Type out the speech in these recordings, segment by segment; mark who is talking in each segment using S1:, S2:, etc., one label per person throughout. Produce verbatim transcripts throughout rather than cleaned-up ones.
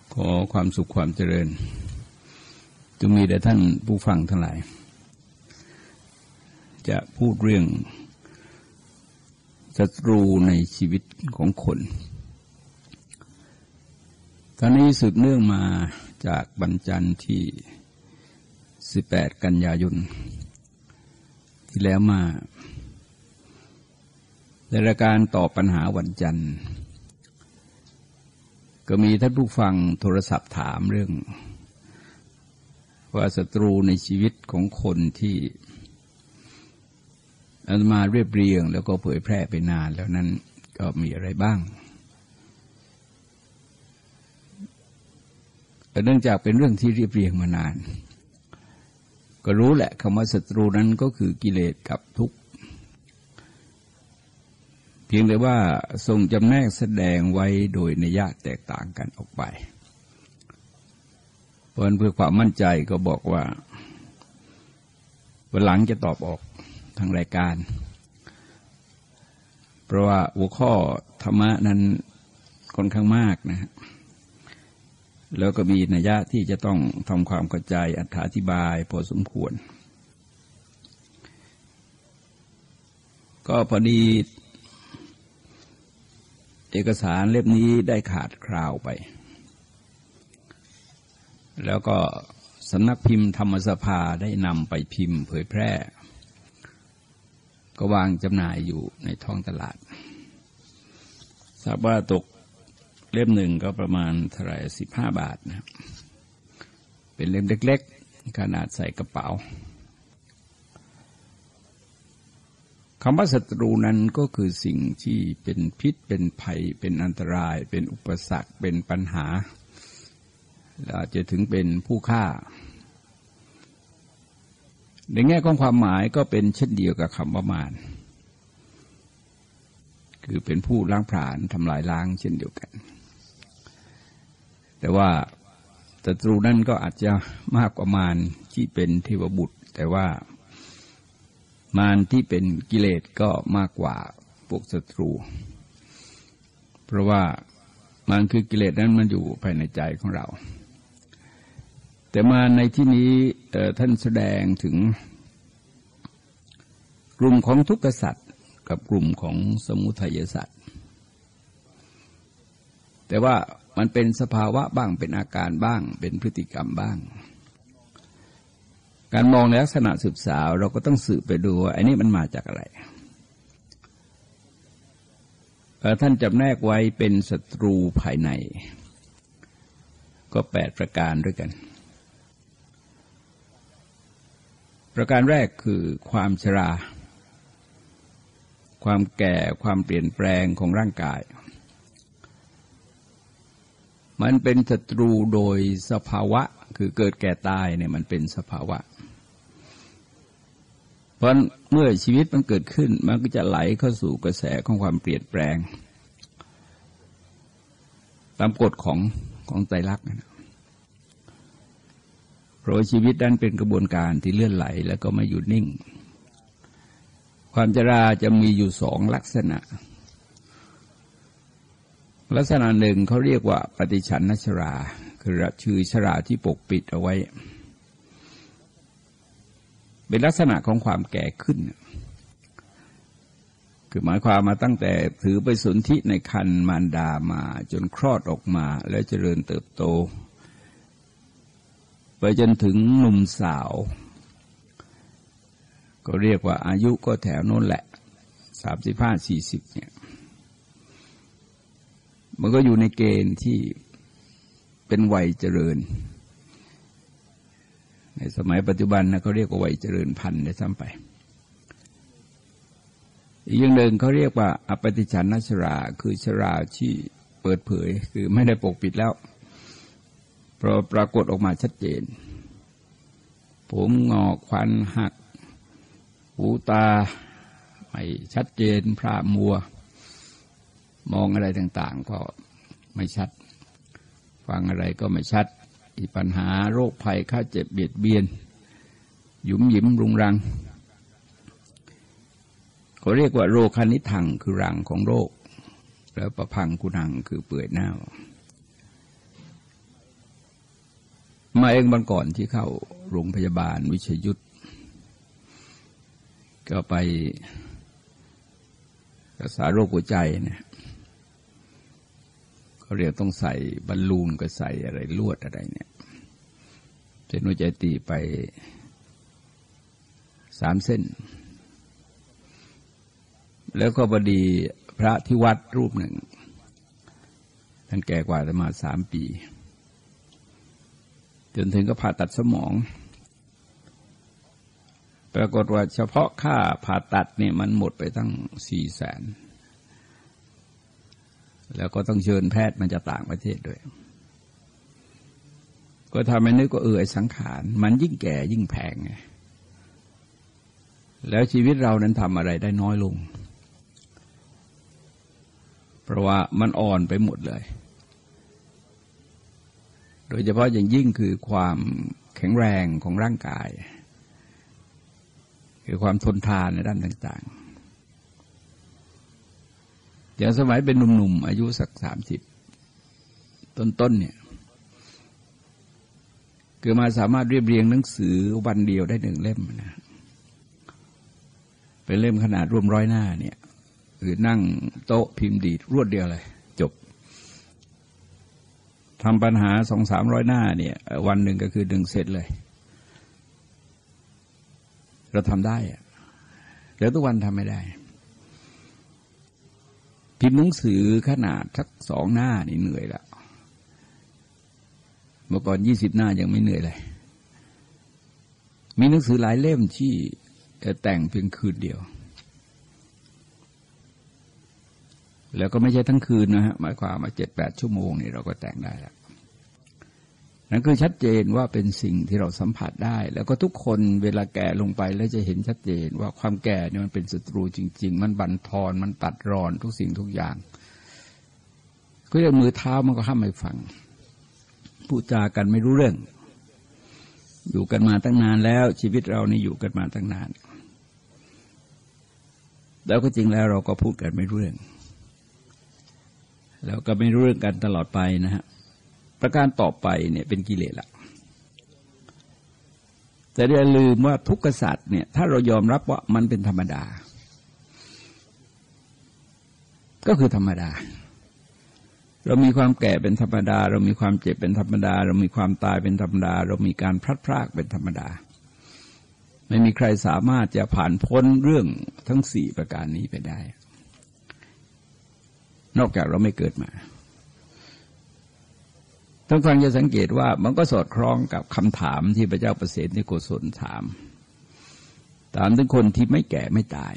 S1: ขอความสุขความเจริญจงมีแด่ท่านผู้ฟังทั้งหลายจะพูดเรื่องศัตรูในชีวิตของคนตอนนี้สืบเนื่องมาจากวันจันทร์ที่สิบแปดกันยายนที่แล้วมาในรายการตอบปัญหาวันจันทร์ก็มีท่านผู้ฟังโทรศัพท์ถามเรื่องว่าศัตรูในชีวิตของคนที่อาตมาเรียบเรียงแล้วก็เผยแพร่ไปนานแล้วนั้นก็มีอะไรบ้างแต่เนื่องจากเป็นเรื่องที่เรียบเรียงมานานก็รู้แหละคำว่าศัตรูนั้นก็คือกิเลสกับทุกข์เพียงแต่ว่าทรงจำแนกแสดงไว้โดยนัยยะแตกต่างกันออกไปเพราะเพื่อความมั่นใจก็บอกว่าวันหลังจะตอบออกทางรายการเพราะว่าหัวข้อธรรมะนั้นค่อนข้างมากนะฮะแล้วก็มีนัยยะที่จะต้องทำความเข้าใจอธิบายพอสมควรก็พอดีเอกสารเล่มนี้ได้ขาดคราวไปแล้วก็สำนักพิมพ์ธรรมสภาได้นำไปพิมพ์เผยแพร่ก็วางจำหน่ายอยู่ในท้องตลาดทราบว่าตกเล่มหนึ่งก็ประมาณเท่าไหร่สิบห้าบาทนะเป็นเล่มเล็กๆขนาดใส่กระเป๋าคำว่าศัตรูนั้นก็คือสิ่งที่เป็นพิษเป็นภัยเป็นอันตรายเป็นอุปสรรคเป็นปัญหาและอาจจะถึงเป็นผู้ฆ่าในแง่ของความหมายก็เป็นเช่นเดียวกับคำว่ามารคือเป็นผู้ล้างผลาญทำลายล้างเช่นเดียวกันแต่ว่าศัตรูนั้นก็อาจจะมากกว่ามารที่เป็นเทวบุตรแต่ว่ามารที่เป็นกิเลสก็มากกว่าพวกศัตรูเพราะว่ามันคือกิเลสนั้นมันอยู่ภายในใจของเราแต่มาในที่นี้ท่านแสดงถึงกลุ่มของทุกขสัตว์กับกลุ่มของสมุทัยสัตว์แต่ว่ามันเป็นสภาวะบ้างเป็นอาการบ้างเป็นพฤติกรรมบ้างการมองในลักษณะสืบสาวเราก็ต้องสืบไปดูว่าไอ้นี่มันมาจากอะไรท่านจำแนกไว้เป็นศัตรูภายในก็แปดประการด้วยกันประการแรกคือความชราความแก่ความเปลี่ยนแปลงของร่างกายมันเป็นศัตรูโดยสภาวะคือเกิดแก่ตายเนี่ยมันเป็นสภาวะเพราะเมื่อชีวิตมันเกิดขึ้นมันก็จะไหลเข้าสู่กระแสของความเปลี่ยนแปลงตามกฎของของไตรลักษณ์นะเพราะชีวิตนั้นเป็นกระบวนการที่เลื่อนไหลแล้วก็ไม่หยุดนิ่งความชราจะมีอยู่สองลักษณะลักษณะหนึ่งเขาเรียกว่าปฏิฉันนชราคือชื่อชราที่ปกปิดเอาไว้เป็นลักษณะของความแก่ขึ้นคือหมายความมาตั้งแต่ถือไปสนธิในครรภ์มารดามาจนคลอดออกมาแล้วเจริญเติบโตไปจนถึงหนุ่มสาวก็เรียกว่าอายุก็แถวโน้นแหละสามสิบห้าสี่สิบเนี่ยมันก็อยู่ในเกณฑ์ที่เป็นวัยเจริญในสมัยปัจจุบันนะเขาเรียกว่าวัยเจริญพันธุ์ได้ซ้ำไปอีกอย่างหนึ่งเขาเรียกว่าอปฏิฉันนชราคือชราที่เปิดเผยคือไม่ได้ปกปิดแล้วเพราะปรากฏออกมาชัดเจนผมงอกควันหักหูตาไม่ชัดเจนพร่ามัวมองอะไรต่างๆก็ไม่ชัดฟังอะไรก็ไม่ชัดมีปัญหาโรคภัยไข้เจ็บเบียดเบียนหยุมหยิมรุงรังเขาเรียกว่าโรคคณิทังคือรังของโรคแล้วประพังกุนังคือเปื่อยเน่ามาเองวันก่อนที่เข้าโรงพยาบาลวิชัยยุทธก็ไปรักษาโรคหัวใจเนี่ยเขาเรียกต้องใส่บอลลูนก็ใส่อะไรลวดอะไรเนี่ยเส้นหัวใจตีไปสามเส้นแล้วก็พอดีพระที่วัดรูปหนึ่งท่านแก่กว่าอาตมาสามปีจนถึงก็ผ่าตัดสมองปรากฏว่าเฉพาะค่าผ่าตัดเนี่ยมันหมดไปตั้งสี่แสนแล้วก็ต้องเชิญแพทย์มาจากต่างประเทศด้วยก็ทำให้นึกว่าเออไอ้สังขารมันยิ่งแก่ยิ่งแพงไงแล้วชีวิตเรานั้นทำอะไรได้น้อยลงเพราะว่ามันอ่อนไปหมดเลยโดยเฉพาะอย่างยิ่งคือความแข็งแรงของร่างกายคือความทนทานในด้านต่างๆอย่างสมัยเป็นหนุ่มๆอายุสักสามสิบต้นๆเนี่ยคือมาสามารถเรียบเรียงหนังสือวันเดียวได้หนึ่งเล่มนะเป็นเล่มขนาดร่วมร้อยหน้าเนี่ยคือนั่งโต๊ะพิมพ์ดีดรวดเดียวเลยจบทำปัญหาสองสามร้อยหน้าเนี่ยวันหนึ่งก็คือดึงเสร็จเลยเราทำได้อะแล้วทุกวันทำไม่ได้พิมพ์หนังสือขนาดสักสองหน้านี่เหนื่อยแล้วเมื่อก่อนยี่สิบหน้ายังไม่เหนื่อยเลยมีหนังสือหลายเล่มที่แต่งเพียงคืนเดียวแล้วก็ไม่ใช่ทั้งคืนนะฮะหมายความว่าเจ็ดแปดชั่วโมงนี่เราก็แต่งได้แล้วนั่นคือชัดเจนว่าเป็นสิ่งที่เราสัมผัสได้แล้วก็ทุกคนเวลาแก่ลงไปแล้วจะเห็นชัดเจนว่าความแก่เนี่ยมันเป็นศัตรูจริงๆมันบั่นทอนมันตัดรอนทุกสิ่งทุกอย่างก็อย่างมือเท้ามันก็ห้ามไม่ฟังพูดจากันไม่รู้เรื่องอยู่กันมาตั้งนานแล้วชีวิตเรานี่อยู่กันมาตั้งนานแล้วก็จริงแล้วเราก็พูดกันไม่รู้เรื่องแล้วก็ไม่รู้เรื่องกันตลอดไปนะฮะประการต่อไปเนี่ยเป็นกิเลสละแต่อย่าลืมว่าทุกขสัตว์เนี่ยถ้าเรายอมรับว่ามันเป็นธรรมดาก็คือธรรมดาเรามีความแก่เป็นธรรมดาเรามีความเจ็บเป็นธรรมดาเรามีความตายเป็นธรรมดาเรามีการพลัดพรากเป็นธรรมดาไม่มีใครสามารถจะผ่านพ้นเรื่องทั้งสี่ประการนี้ไปได้นอกจากเราไม่เกิดมาท่านฟังจะสังเกตว่ามันก็สอดคล้องกับคำถามที่พระเจ้าประเสฐโกศลถามถามถึงคนที่ไม่แก่ไม่ตาย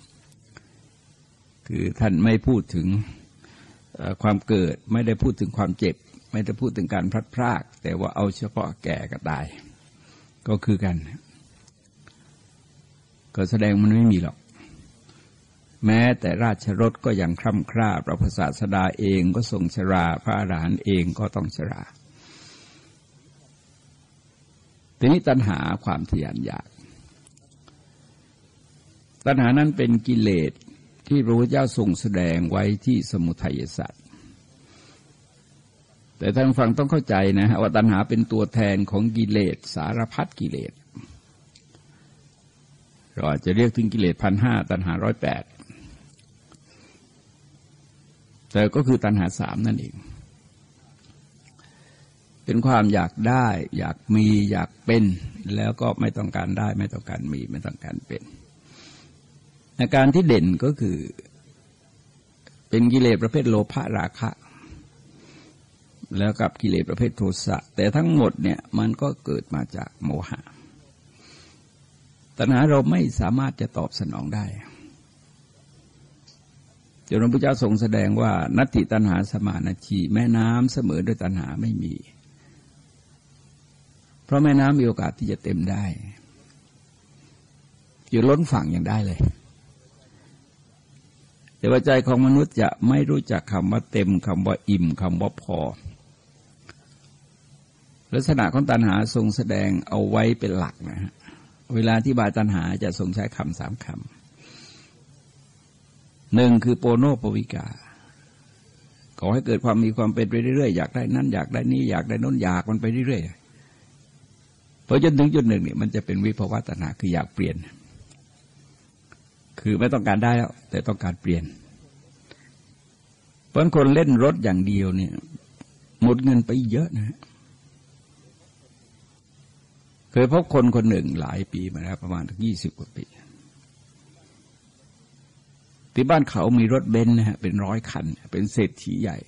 S1: คือท่านไม่พูดถึงความเกิดไม่ได้พูดถึงความเจ็บไม่ได้พูดถึงการพลัดพรากแต่ว่าเอาเฉพาะแก่กับตายก็คือกันก็แสดงมันไม่มีหรอกแม้แต่ราชรถก็ยังคร่ำคร่าพระพุทธศาสดาเองก็ทรงชราพระอรหันต์เองก็ต้องชราทีนี้ตัณหาความทะยานอยากตัณหานั้นเป็นกิเลสที่พระพุทธเจ้าทรงแสดงไว้ที่สมุทัยสัตว์แต่ท่านฟังต้องเข้าใจนะฮะว่าตัณหาเป็นตัวแทนของกิเลสสารพัดกิเลสเราอาจจะเรียกถึงกิเลสพันห้าตัณหาร้อยแปดแต่ก็คือตัณหาสามนั่นเองเป็นความอยากได้อยากมีอยากเป็นแล้วก็ไม่ต้องการได้ไม่ต้องการมีไม่ต้องการเป็นอาการที่เด่นก็คือเป็นกิเลสประเภทโลภะราคะแล้วกับกิเลสประเภทโทสะแต่ทั้งหมดเนี่ยมันก็เกิดมาจากโมหะตัณหาเราไม่สามารถจะตอบสนองได้จนพระพุทธเจ้าทรงแสดงว่านัตติตัณหาสมานาชีแม่น้ำเสมอด้วยตัณหาไม่มีเพราะแม่น้ำมีโอกาสที่จะเต็มได้อยู่ล้นฝั่งอย่างได้เลยแต่ว่าใจของมนุษย์จะไม่รู้จักคำว่าเต็มคำว่าอิ่มคำว่าพอลักษณะของตัณหาทรงแสดงเอาไว้เป็นหลักนะฮะเวลาที่บายตัณหาจะทรงใช้คำสามคำหนึ่งคือโปโนโปวิกาขอให้เกิดความมีความเป็นไปเรื่อยๆอยากได้นั่นอยากได้นี้อยากได้น้นอยากมันไปเรื่อยพอจนถึงจุดหนึ่งเนี่ยมันจะเป็นวิภวตัณหาคืออยากเปลี่ยนคือไม่ต้องการได้แล้วแต่ต้องการเปลี่ยนเพราะคนเล่นรถอย่างเดียวเนี่ยหมดเงินไปเยอะนะเคยพบคนคนหนึ่งหลายปีมาแล้วประมาณยี่สิบกว่าปีที่บ้านเขามีรถเบนซ์นะฮะเป็นร้อยคันเป็นเศรษฐีใหญ่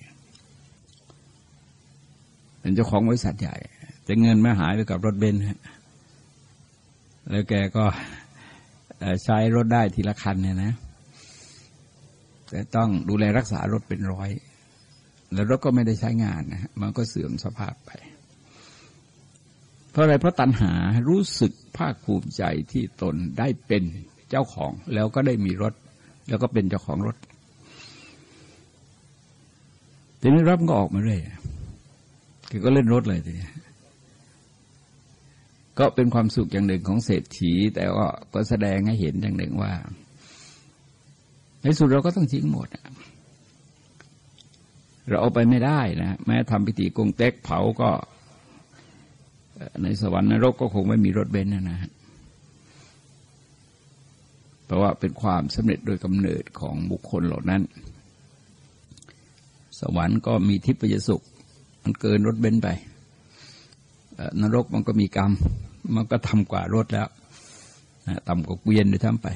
S1: เป็นเจ้าของบริษัทใหญ่แต่เงินไม่หายไปกับรถเบนซ์ฮะแล้วแกก็ใช้รถได้ทีละคันเนี่ยนะแต่ต้องดูแลรักษารถเป็นร้อยแล้วรถก็ไม่ได้ใช้งานนะฮะมันก็เสื่อมสภาพไปเพราะอะไรเพราะตัณหารู้สึกภาคภูมิใจที่ตนได้เป็นเจ้าของแล้วก็ได้มีรถแล้วก็เป็นเจ้าของรถทีนี้รับก็ออกมาเรื่อยคือก็เล่นรถเลยทีนี้ก็เป็นความสุขอย่างหนึ่งของเศรษฐีแต่ว่าก็แสดงให้เห็นอย่างหนึ่งว่าในสุดเราก็ต้องทิ้งหมดเราเอาไปไม่ได้นะแม้ทำพิธีกงเต็กเผาก็ในสวรรค์นรกก็คงไม่มีรถเบนซ์นะฮะเพราะว่าเป็นความสำเร็จโดยกำเนิดของบุคคลเหล่านั้นสวรรค์ก็มีทิพยสุขมันเกินรถเบนซ์ไปนรกมันก็มีกรรมมันก็ทำกว่ารถแล้วต่ำกว่าเกวียนด้วยทั้งไป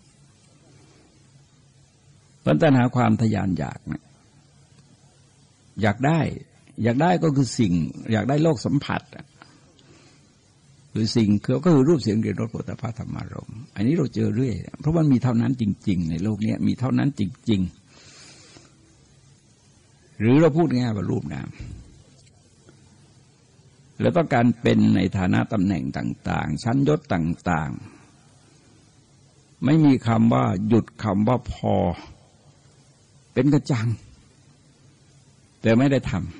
S1: ปัญหาความทยานอยากเนี่ยอยากได้อยากได้ก็คือสิ่งอยากได้โลกสัมผัสหรือสิ่งก็คือรูปเสียงกลิ่นรสโผฏฐัพพะธรรมารมณ์อันนี้เราเจอเรื่อยเพราะมันมีเท่านั้นจริงๆในโลกนี้มีเท่านั้นจริงๆหรือเราพูดง่ายๆว่ารูปนามแล้วต้องการเป็นในฐานะตำแหน่งต่างๆชั้นยศต่างๆไม่มีคำว่าหยุดคำว่าพอเป็นกระจังแต่ไม่ได้ทำ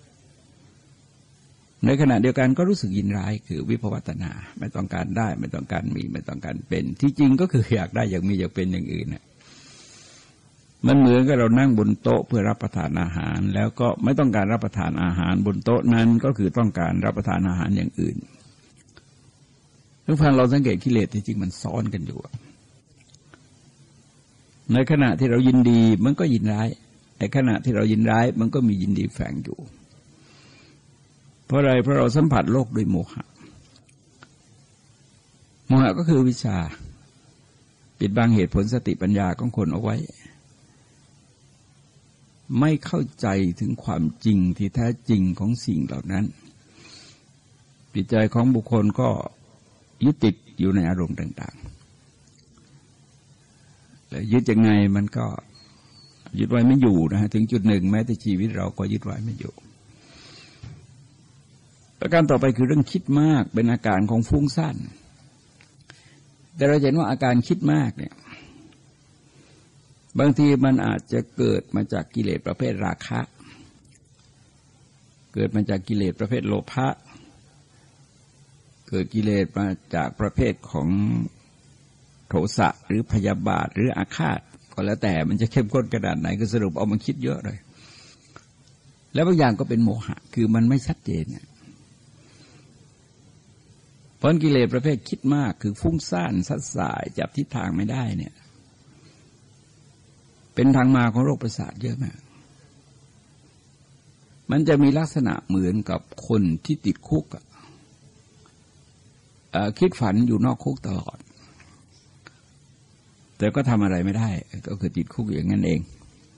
S1: ในขณะเดียวกันก็รู้สึกยินร้ายคือวิภวตัณหาไม่ต้องการได้ไม่ต้องการมีไม่ต้องการเป็นที่จริงก็คืออยากได้อยากมีอยากเป็นอย่างอื่นน่ะมันเหมือนกับเรานั่งบนโต๊ะเพื่อรับประทานอาหารแล้วก็ไม่ต้องการรับประทานอาหารบนโต๊ะนั้นก็คือต้องการรับประทานอาหารอย่างอื่นทุกครั้งเราสังเกตกิเลสที่จริงมันซ้อนกันอยู่ในขณะที่เรายินดีมันก็ยินร้ายในขณะที่เรายินร้ายมันก็มียินดีแฝงอยู่เพราะอะไรเพราะเราสัมผัสโลกด้วยโมหะโมหะก็คือวิชาปิดบังเหตุผลสติปัญญาของคนเอาไว้ไม่เข้าใจถึงความจริงที่แท้จริงของสิ่งเหล่านั้นจิตใจของบุคคลก็ยึดติดอยู่ในอารมณ์ต่างๆและยึดยังไงมันก็ยึดไว้ไม่อยู่นะฮะถึงจุดหนึ่งแม้แต่ชีวิตเราก็ยึดไว้ไม่อยู่ประการต่อไปคือเรื่องคิดมากเป็นอาการของฟุ้งซ่านแต่เราเห็นว่าอาการคิดมากเนี่ยบางทีมันอาจจะเกิดมาจากกิเลสประเภทราคะเกิดมาจากกิเลสประเภทโลภะเกิดกิเลสมาจากประเภทของโทสะหรือพยาบาทหรืออาฆาตก็แล้วแต่มันจะเข้มข้นขนาดไหนก็สรุปเอามาคิดเยอะเลยแล้วบางอย่างก็เป็นโมหะคือมันไม่ชัดเจนเนี่ยเพราะกิเลสประเภทคิดมากคือฟุ้งซ่านซัดสายจับทิศทางไม่ได้เนี่ยเป็นทางมาของโรคประสาทเยอะมากมันจะมีลักษณะเหมือนกับคนที่ติดคุกอ่ะคิดฝันอยู่นอกคุกตลอดแต่ก็ทำอะไรไม่ได้ก็คือติดคุกอย่างนั้นเอง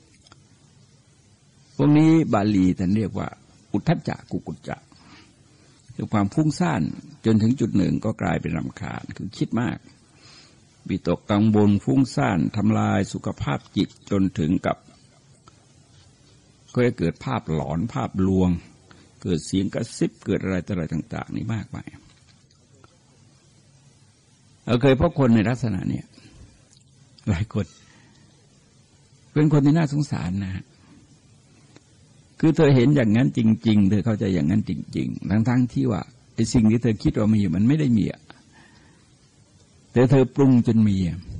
S1: พวกนี้บาลีท่านเรียกว่าอุทธัจจะกุกุจจะคือความฟุ้งซ่านจนถึงจุดหนึ่งก็กลายเป็นรำคาญคือคิดมากวิตกกังวลฟุ้งซ่านทำลายสุขภาพจิตจนถึงกับก็จะเกิดภาพหลอนภาพลวงเกิดเสียงกระซิบเกิดอะไรต่ออะไรต่างๆนี่มากมายเราเคยพบคนในลักษณะนี้หลายคนเป็นคนที่น่าสงสารนะคือเธอเห็นอย่างนั้นจริงๆเธอเข้าใจอย่างนั้นจริงๆทั้งๆที่ว่าไอ้สิ่งที่เธอคิดว่ามีมันไม่ได้มีแต่เธอปรุงจนมี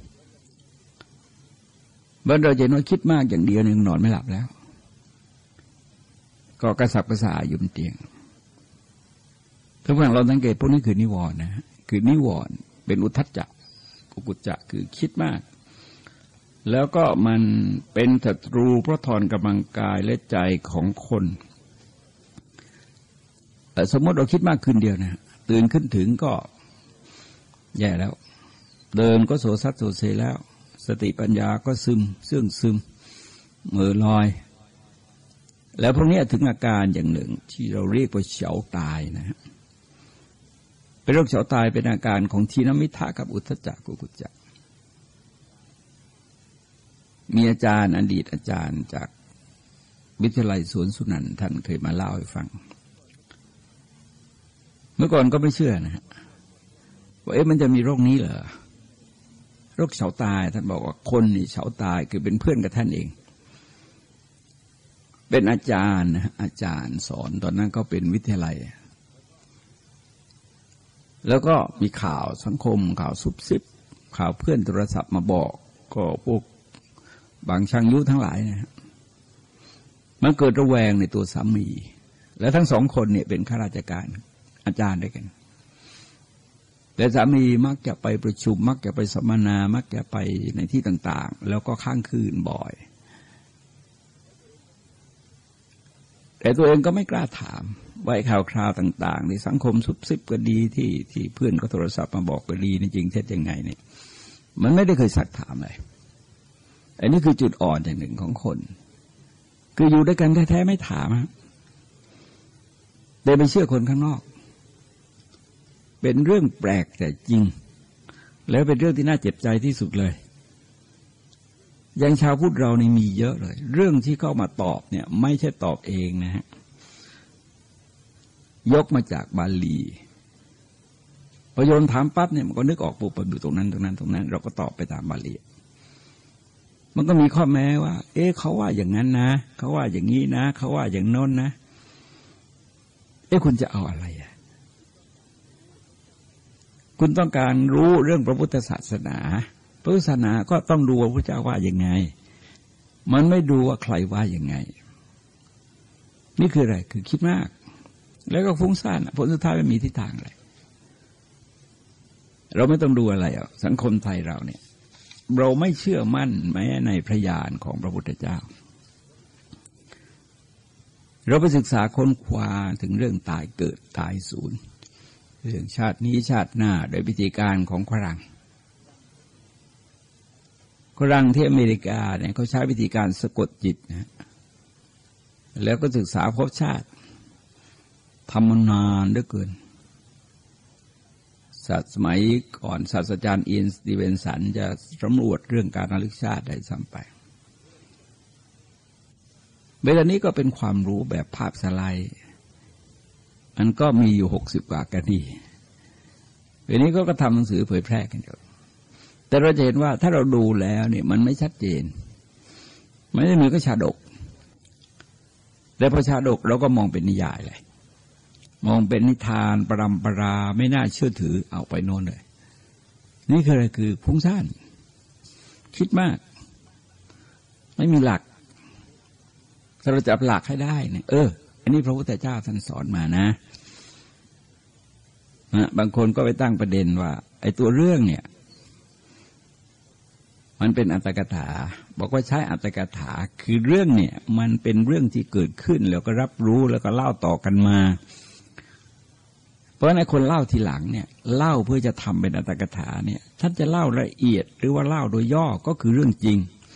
S1: เมื่อเราเห็นว่าคิดมากอย่างเดียวนึงนอนไม่หลับแล้วก็กระสับกระส่ายอยู่บนเตียงทุกอย่างเราสังเกตพวกนี้คือนิวรณ์นะคือนิวรณ์เป็นอุทธัจจะกุกุจจะคือคิดมากแล้วก็มันเป็นศัตรูเพราะทอนกำลังกายและใจของคนสมมติเราคิดมากคืนเดียวนะตื่นขึ้นถึงก็แย่แล้วเดินก็โสซัดโสเซแล้วสติปัญญาก็ซึมเสื่องซึมเหม่อลอยแล้วพวกนี้ถึงอาการอย่างหนึ่งที่เราเรียกว่าเฉาตายนะฮะเป็นโรคเฉาตายเป็นอาการของทีนมิทะกับอุทธัจจะกุกุจจะมีอาจารย์อดีตอาจารย์จากวิทยาลัยสวนสุนันท์ท่านเคยมาเล่าให้ฟังเมื่อก่อนก็ไม่เชื่อนะฮะว่าเอ๊ะมันจะมีโรคนี้เหรอโรคเฉาตายท่านบอกว่าคนนี่เฉาตายคือเป็นเพื่อนกับท่านเองเป็นอาจารย์นะอาจารย์สอนตอนนั้นก็เป็นวิทยาลัยแล้วก็มีข่าวสังคมข่าวซุบซิบข่าวเพื่อนโทรศัพท์มาบอกก็พวกบางช่างยุทั้งหลายนะมันเกิดระแวงในตัวสามีและทั้งสองคนเนี่ยเป็นข้าราชการอาจารย์ด้วยกันแต่สามีมักจะไปประชุมมักจะไปสัมมนามักจะไปในที่ต่างๆแล้วก็ค้างคืนบ่อยแต่ตัวเองก็ไม่กล้าถามว่าข่าวคราวต่างๆในสังคมซุบซิบก็ดีที่ที่เพื่อนก็โทรศัพท์มาบอกก็ดีนี่จริงเท็จยังไงเนี่ยมันไม่ได้เคยสักถามเลยอันนี้คือจุดอ่อนอย่างหนึ่งของคนคืออยู่ด้วยกันแท้ๆไม่ถามแต่ไปเชื่อคนข้างนอกเป็นเรื่องแปลกแต่จริงแล้วเป็นเรื่องที่น่าเจ็บใจที่สุดเลยอย่างชาวพุทธเรานี่มีเยอะเลยเรื่องที่เข้ามาตอบเนี่ยไม่ใช่ตอบเองนะฮะยกมาจากบาลีพอโยนถามปั๊บเนี่ยมันก็นึกออกปุ๊บไปอยู่ตรงนั้นตรงนั้นตรงนั้นเราก็ตอบไปตามบาลีมันก็มีข้อแม้ว่าเอ๊ะเขาว่าอย่างนั้นนะเขาว่าอย่างนี้นะเขาว่าอย่างโน้นนะเอ๊ะคุณจะเอาอะไรอ่ะคุณต้องการรู้เรื่องพระพุทธศาสนาพระพุทธศาสนาก็ต้องดูว่าพระเจ้าว่าอย่างไงมันไม่ดูว่าใครว่าอย่างไงนี่คืออะไรคือคิดมากแล้วก็ฟุ้งซ่านผลสุดท้ายไม่มีทิศทางอะไรเราไม่ต้องดูอะไรอ่ะสังคมไทยเราเนี่ยเราไม่เชื่อมั่นแม้ในพระญาณของพระพุทธเจ้าเราไปศึกษาค้นคว้าถึงเรื่องตายเกิดตายสูญเรื่องชาตินี้ชาติหน้าโดยวิธีการของฝรั่งฝรั่งที่อเมริกาเนี่ยเขาใช้วิธีการสะกดจิตนะแล้วก็ศึกษาภพชาติทำมานานเหลือเกินศาสตร์สมัยก่อนศาสตราจารย์อินสตีเวนสันจะสำรวจเรื่องการระลึกชาติได้ซ้ำไปเวลานี้ก็เป็นความรู้แบบภาพสไลด์มันก็มีอยู่หกสิบกว่ากันนี่เวลานี้ก็ก็ทำหนังสือเผยแพร่กันอยู่แต่เราจะเห็นว่าถ้าเราดูแล้วเนี่ยมันไม่ชัดเจนไม่ได้เหมือนกับชาดกแต่พอชาดกเราก็มองเป็นนิยายเลยมองเป็นนิทานปรำปราไม่น่าเชื่อถือเอาไปโน่นเลยนี่คืออะไรคือพุ่งซ่านคิดมากไม่มีหลักถ้าเราจับหลักให้ได้เนี่ยเอออันนี้พระพุทธเจ้าท่านสอนมานะนะบางคนก็ไปตั้งประเด็นว่าไอ้ตัวเรื่องเนี่ยมันเป็นอัตถกถาบอกว่าใช้อัตถกถาคือเรื่องเนี่ยมันเป็นเรื่องที่เกิดขึ้นแล้วก็รับรู้แล้วก็เล่าต่อกันมาเพราะฉะนั้นคนเล่าทีหลังเนี่ยเล่าเพื่อจะทำเป็นอัตถกถาเนี่ยท่านจะเล่าละเอียดหรือว่าเล่าโดยย่อก็คือเรื่องจริง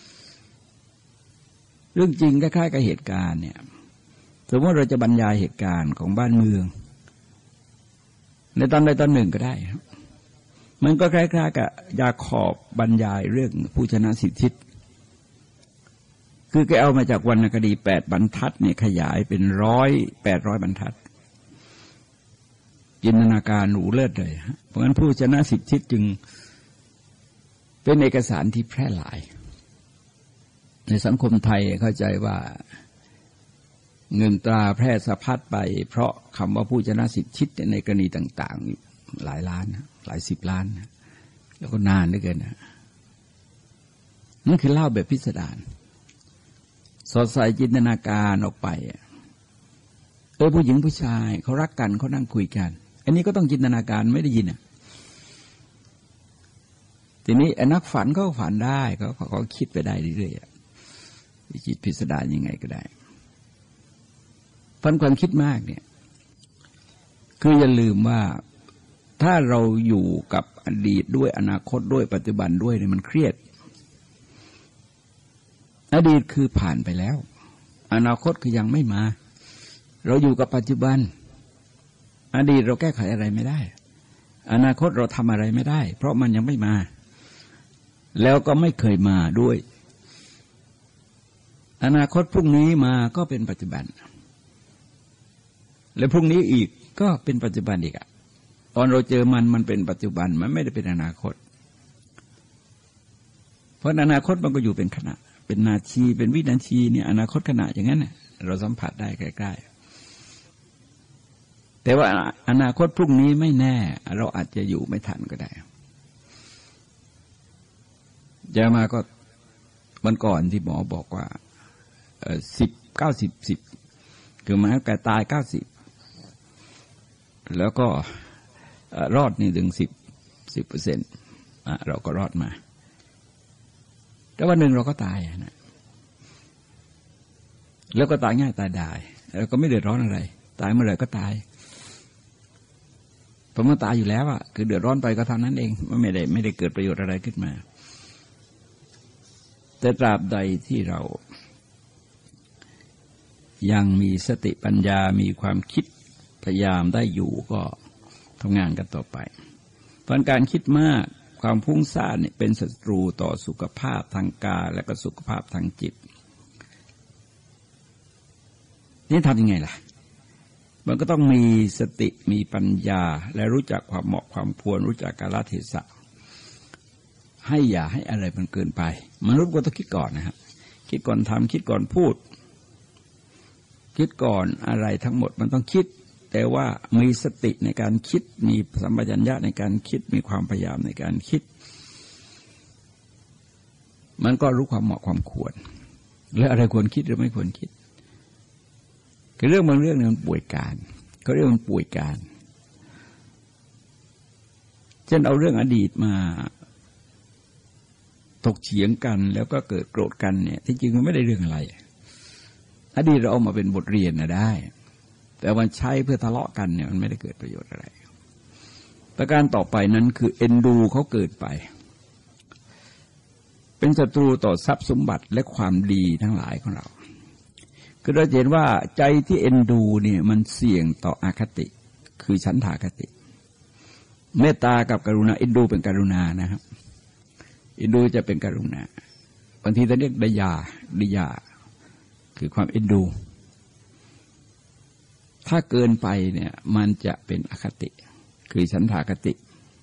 S1: เรื่องจริงคล้ายๆกับเหตุการณ์เนี่ยสมมติเราจะบรรยายเหตุการณ์ของบ้านเมืองในตอนใดตอนหนึ่งก็ได้มันก็คล้ายๆกับยาขอบบรรยายเรื่องผู้ชนะสิทธิคือแกเอามาจากวรรณคดีแปดบรรทัดเนี่ยขยายเป็นร้อยแปดร้อยบรรทัดจินตนาการหรูเลิศเลยเพราะงั้นผู้ชนะสิทธิจึงเป็นเอกสารที่แพร่หลายในสังคมไทยเข้าใจว่าเงินตราแพร่สะพัดไปเพราะคำว่าผู้ชนะสิทธิในกรณีต่างๆหลายล้านหลายสิบล้านแล้วก็นานด้วยกันนะนั่นคือเล่าแบบพิสดารสอดใส่จินตนาการออกไปเออผู้หญิงผู้ชายเขารักกันเขานั่งคุยกันอันนี้ก็ต้องจินตนาการไม่ได้ยินอ่ะทีนี้นักฝันก็ฝันได้เขาเขาคิดไปได้เรื่อยๆวิจิตรพิสดารยังไงก็ได้พันความคิดมากเนี่ยคืออย่าลืมว่าถ้าเราอยู่กับอดีตด้วยอนาคตด้วยปัจจุบันด้วยเนี่ยมันเครียดอดีตคือผ่านไปแล้วอนาคตคือยังไม่มาเราอยู่กับปัจจุบันอดีตเราแก้ไขอะไรไม่ได้อนาคตเราทำอะไรไม่ได้เพราะมันยังไม่มาแล้วก็ไม่เคยมาด้วยอนาคตพรุ่งนี้มาก็เป็นปัจจุบันแล้วพรุ่งนี้อีกก็เป็นปัจจุบันอีกอะตอนเราเจอมันมันเป็นปัจจุบันมันไม่ได้เป็นอนาคตเพราะอนาคตมันก็อยู่เป็นขณะเป็นนาทีเป็นวินาทีเนี่ยอนาคตขณะอย่างนั้นเราสัมผัสได้ใกล้ๆแต่ว่าอนาคตพรุ่งนี้ไม่แน่เราอาจจะอยู่ไม่ทันก็ได้จะมาก็วันก่อนที่หมอบอกว่าสิบเก้าสิบสิบคือหมายแก่ตายเก้าสิบแล้วก็รอดนี่ถึงสิบสิบเปอร์เซ็นต์เราก็รอดมาแต่วันหนึ่งเราก็ตายนะแล้วก็ตายง่ายตายได้แล้วก็ไม่เดือดร้อนอะไรตายเมื่อไหร่ก็ตายเพราะมันตายอยู่แล้วอ่ะคือเดือดร้อนไปก็เท่านั้นเองไม่ได้ไม่ได้เกิดประโยชน์อะไรขึ้นมาแต่ตราบใดที่เรายังมีสติปัญญามีความคิดพยายามได้อยู่ก็ทำงานกันต่อไปเพราะการคิดมากความพุ่งซ่านเนี่ยเป็นศัตรูต่อสุขภาพทางกายและก็สุขภาพทางจิตนี่ทำยังไงล่ะมันก็ต้องมีสติมีปัญญาและรู้จักความเหมาะความควรรู้จักกาลเทศะให้อย่าให้อะไรมันเกินไปมนุษย์ก็ต้องคิดก่อนนะครับคิดก่อนทำคิดก่อนพูดคิดก่อนอะไรทั้งหมดมันต้องคิดแต่ว่ามีสติในการคิดมีสัมปชัญญะในการคิดมีความพยายามในการคิดมันก็รู้ความเหมาะความควรและอะไรควรคิดหรือไม่ควรคิดคือเรื่องบางเรื่องเนี่ยมันป่วยการเขาเรียกมันป่วยการเช่นเอาเรื่องอดีตมาถกเถียงกันแล้วก็เกิดโกรธกันเนี่ยที่จริงมันไม่ได้เรื่องอะไรอดีตเราเอามาเป็นบทเรียนนะได้แต่มันใช้เพื่อทะเลาะกันเนี่ยมันไม่ได้เกิดประโยชน์อะไรประการต่อไปนั้นคือเอ็นดูเขาเกิดไปเป็นศัตรูต่อทรัพย์สมบัติและความดีทั้งหลายของเราคือเราเห็นว่าใจที่เอ็นดูเนี่ยมันเสี่ยงต่ออคติคือฉันทาคติเมตตากับกรุณาเอ็นดูเป็นกรุณานะครับเอ็นดูจะเป็นกรุณาบางทีจะเรียกดยาดยาคือความเอ็นดูถ้าเกินไปเนี่ยมันจะเป็นอคติคือฉันทาคติ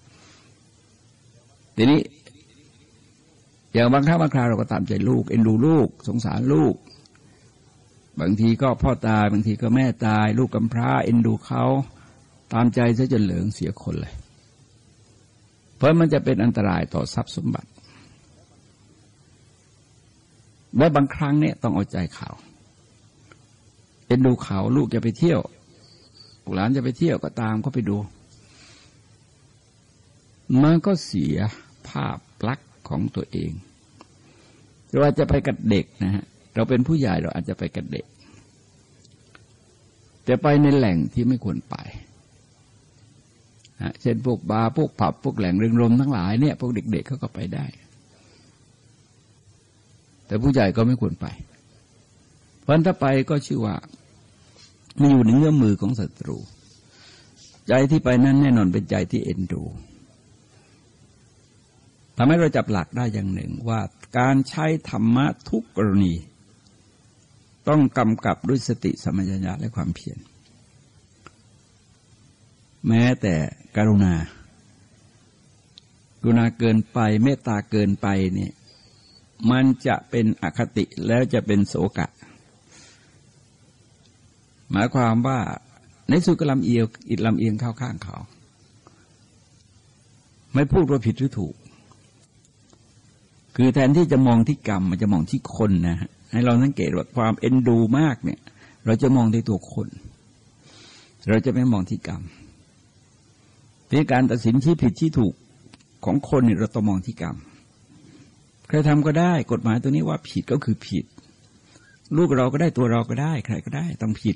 S1: ทีนี้อย่างบางครั้งบางคราวเราก็ตามใจลูกเอ็นดูลูกสงสารลูกบางทีก็พ่อตายบางทีก็แม่ตายลูกกำพร้าเอ็นดูเขาตามใจซะจนเหลืองเสียคนเลยเพราะมันจะเป็นอันตรายต่อทรัพย์สมบัติและบางครั้งเนี่ยต้องเอาใจเขาเอ็นดูเขาลูกจะไปเที่ยวหลานจะไปเที่ยวก็ตามก็ไปดูมันก็เสียภาพลักษณ์ของตัวเองแต่ว่าจะไปกับเด็กนะฮะเราเป็นผู้ใหญ่เราอาจจะไปกับเด็กแต่ไปในแหล่งที่ไม่ควรไปเช่นพวกบาร์พวกผับพวกแหล่งเริงรมทั้งหลายเนี่ยพวกเด็กๆเขาก็ไปได้แต่ผู้ใหญ่ก็ไม่ควรไปเพราะถ้าไปก็ชื่อว่ามันอยู่ในเงื้อมมือของศัตรูใจที่ไปนั้นแน่นอนเป็นใจที่เอ็นดูทำให้เราจับหลักได้อย่างหนึ่งว่าการใช้ธรรมะทุกกรณีต้องกำกับด้วยสติสัมปชัญญะและความเพียรแม้แต่กรุณากรุณาเกินไปเมตตาเกินไปเนี่ยมันจะเป็นอคติแล้วจะเป็นโศกะหมายความว่าในสุดก็ลำเอียงอิดลำเอียงเข้าข้างเขาไม่พูดว่าผิดหรือถูกคือแทนที่จะมองที่กรรมมันจะมองที่คนนะฮะให้เราสังเกตว่าความเอ็นดูมากเนี่ยเราจะมองที่ตัวคนเราจะไม่มองที่กรรมในการตัดสินที่ผิดที่ถูกของคนเนี่ยเราต้องมองที่กรรมใครทำก็ได้กฎหมายตัวนี้ว่าผิดก็คือผิดลูกเราก็ได้ตัวเราก็ได้ใครก็ได้ต้องผิด